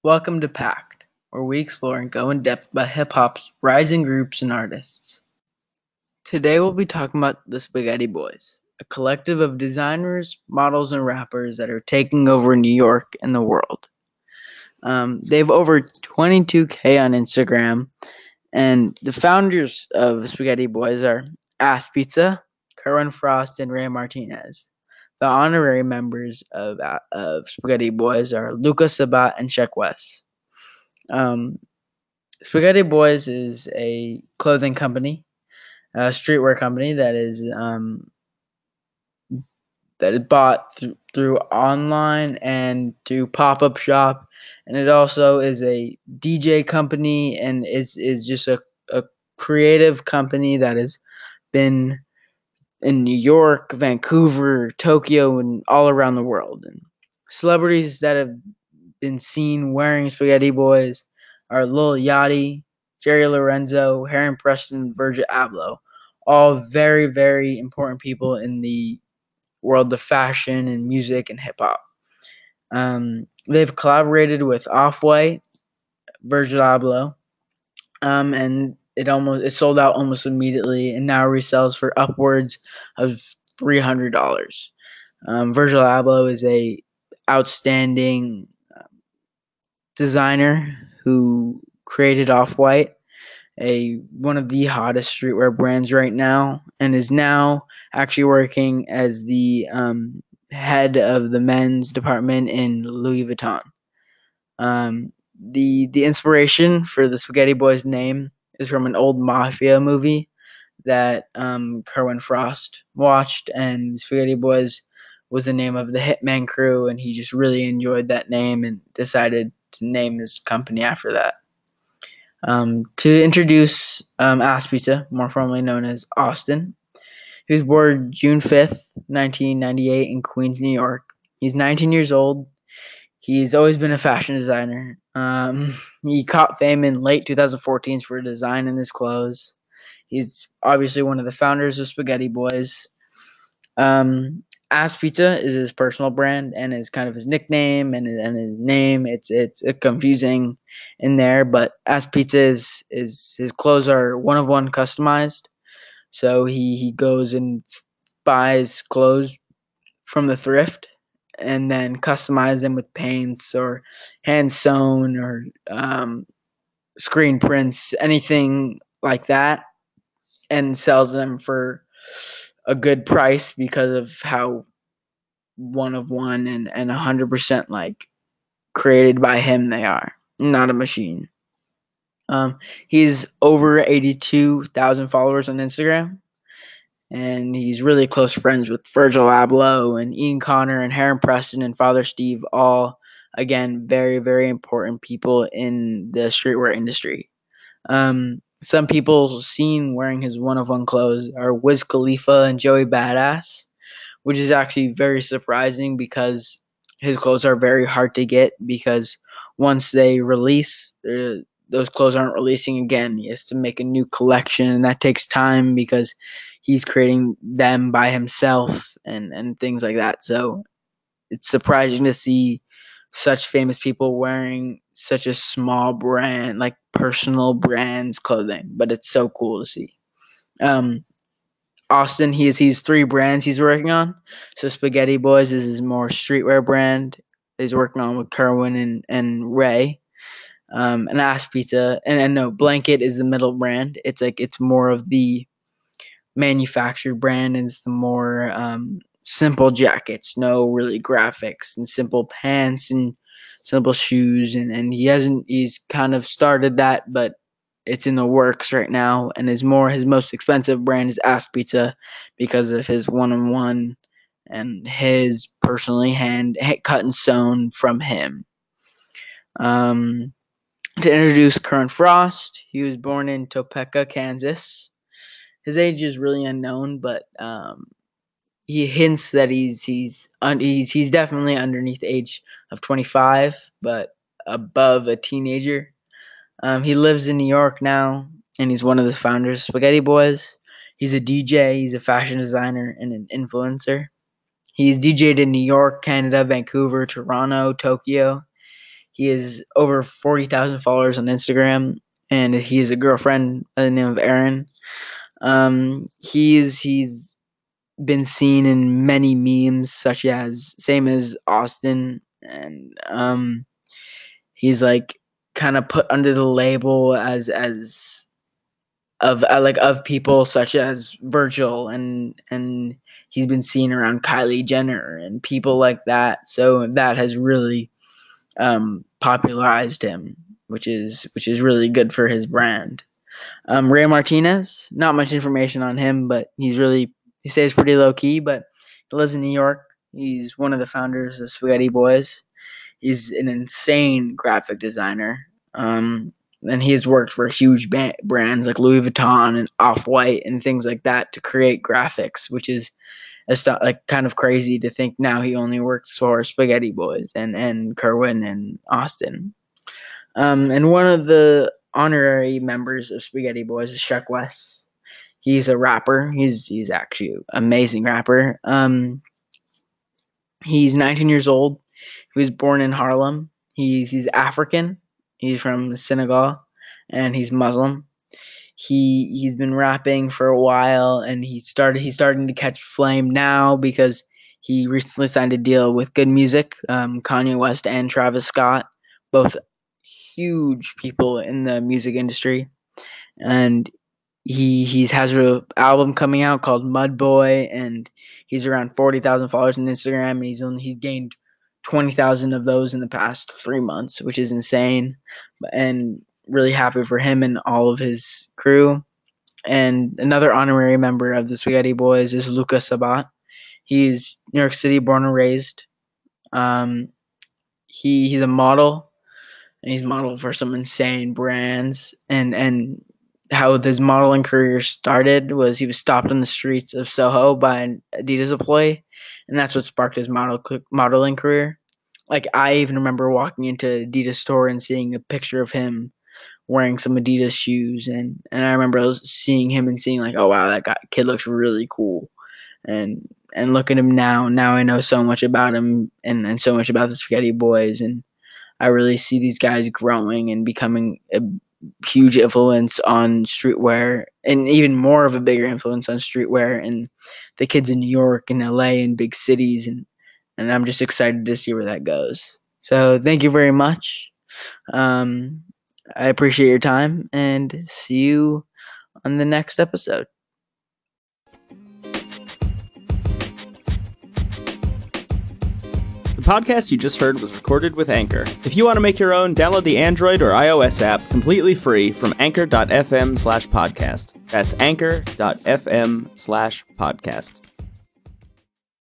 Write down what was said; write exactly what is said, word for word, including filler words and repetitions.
Welcome to Pact, where we explore and go in depth about hip hop's rising groups and artists. Today we'll be talking about the Spaghetti Boys, a collective of designers, models, and rappers that are taking over New York and the world. Um, they have over twenty-two K on Instagram, and the founders of Spaghetti Boys are Ass Pizza, Kerwin Frost, and Ray Martinez. The honorary members of, of Spaghetti Boys are Luca Sabat and Sheck West. Um, Spaghetti Boys is a clothing company, a streetwear company that is um, that is bought th- through online and through pop up shop, and it also is a D J company and is is just a, a creative company that has been in New York, Vancouver, Tokyo, and all around the world. And celebrities that have been seen wearing Spaghetti Boys are Lil Yachty, Jerry Lorenzo, Heron Preston, Virgil Abloh. All very, very important people in the world of fashion and music and hip hop. Um, they've collaborated with Off White, Virgil Abloh, um, and it almost it sold out almost immediately, and now resells for upwards of three hundred dollars. Um, Virgil Abloh is a outstanding designer who created Off White, a one of the hottest streetwear brands right now, and is now actually working as the um, head of the men's department in Louis Vuitton. Um, the the inspiration for the Spaghetti Boys name is from an old mafia movie that um, Kerwin Frost watched, and Spaghetti Boys was the name of the Hitman crew, and he just really enjoyed that name and decided to name his company after that. Um, to introduce um, Ass Pizza, more formally known as Austin, he was born June fifth, nineteen ninety-eight in Queens, New York. He's nineteen years old. He's always been a fashion designer. Um, he caught fame in late twenty fourteen for designing his clothes. He's obviously one of the founders of Spaghetti Boys. Um, Ass Pizza is his personal brand and is kind of his nickname and, and his name. It's it's uh, confusing in there, but Ass Pizza is is his clothes are one of one customized. So he he goes and buys clothes from the thrift and then customize them with paints or hand sewn or um, screen prints, anything like that, and sells them for a good price because of how one of one and and one hundred percent like created by him they are, not a machine. Um, he's over eighty-two thousand followers on Instagram, and he's really close friends with Virgil Abloh and Ian Connor and Heron Preston and Father Steve, all again very very important people in the streetwear industry. Um, some people seen wearing his one of one clothes are Wiz Khalifa and Joey Badass, which is actually very surprising because his clothes are very hard to get because once they release, uh, those clothes aren't releasing again. He has to make a new collection, and that takes time because he's creating them by himself and, and things like that. So it's surprising to see such famous people wearing such a small brand, like personal brands clothing, but it's so cool to see. Um, Austin, he has he's three brands he's working on. So Spaghetti Boys is his more streetwear brand. He's working on with Kerwin and, and Ray. Um, and Ass Pizza and, and no Blanket is the middle brand. It's like it's more of the manufactured brand and it's the more um, simple jackets, no really graphics and simple pants and simple shoes and, and he hasn't he's kind of started that, but it's in the works right now, and his more his most expensive brand is Ass Pizza because of his one on one and his personally hand cut and sewn from him. Um, to introduce Kerwin Frost, he was born in Topeka, Kansas. His age is really unknown, but um, he hints that he's he's un, he's he's definitely underneath the age of twenty-five, but above a teenager. Um, he lives in New York now, and he's one of the founders of Spaghetti Boys. He's a D J, he's a fashion designer, and an influencer. He's D J'd in New York, Canada, Vancouver, Toronto, Tokyo. He has over forty thousand followers on Instagram, and he has a girlfriend by the name of Erin. Um, he's he's been seen in many memes, such as same as Austin, and um, he's like kind of put under the label as as of uh, like of people such as Virgil, and and he's been seen around Kylie Jenner and people like that. So that has really um, popularized him, which is which is really good for his brand. Um, Ray Martinez, not much information on him, but he's really he stays pretty low key, but he lives in New York. He's one of the founders of Spaghetti Boys. He's an insane graphic designer. Um, and he's worked for huge ba- brands like Louis Vuitton and Off-White and things like that to create graphics, which is it's not, like kind of crazy to think now he only works for Spaghetti Boys and, and Kerwin and Austin. Um, and one of the honorary members of Spaghetti Boys is Sheck Wes. He's a rapper. He's he's actually an amazing rapper. Um, he's nineteen years old. He was born in Harlem. He's he's African. He's from Senegal, and he's Muslim. He he's been rapping for a while, and he started he's starting to catch flame now because he recently signed a deal with Good Music, um, Kanye West and Travis Scott, both huge people in the music industry, and he he has an album coming out called Mud Boy, and he's around forty thousand followers on Instagram. And he's only he's gained twenty thousand of those in the past three months, which is insane, and really happy for him and all of his crew. And another honorary member of the Spaghetti Boys is Luka Sabat. He's New York City born and raised. Um, he he's a model, and he's modeled for some insane brands. And and how his modeling career started was he was stopped on the streets of Soho by an Adidas employee, and that's what sparked his model modeling career. Like I even remember walking into Adidas store and seeing a picture of him wearing some Adidas shoes, and and I remember seeing him and seeing like, oh wow, that guy, kid looks really cool, and and look at him now. Now I know so much about him and and so much about the Spaghetti Boys, and I really see these guys growing and becoming a huge influence on streetwear, and even more of a bigger influence on streetwear and the kids in New York and L A and big cities, and and I'm just excited to see where that goes. So thank you very much. Um, I appreciate your time, and see you on the next episode. The podcast you just heard was recorded with Anchor. If you want to make your own, download the Android or iOS app completely free from anchor.fm slash podcast. That's anchor.fm slash podcast.